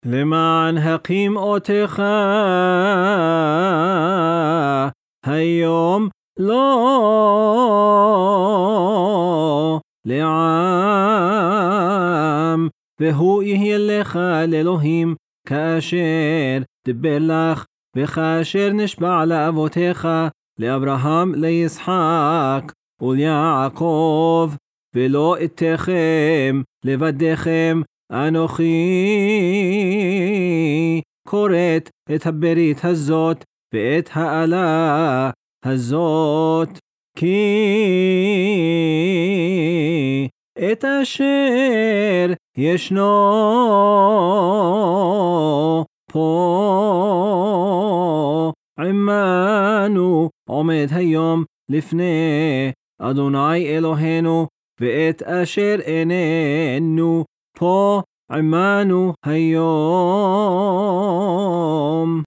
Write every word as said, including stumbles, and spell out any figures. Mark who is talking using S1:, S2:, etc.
S1: למען הקמעותיך היום לא לעם, והוא יהיה לך לאלוהים כאשר דיבר לך וכאשר נשבע לאבותיך, לאברהם, לישחק וליעקב, ולא אתכם לבדכם, אנוכי קוראת את הברית הזאת ואת האלה הזאת, כי את אשר ישנו פה עמנו עומד היום לפני אדוני אלוהינו, ואת אשר איננו פה עמנו היום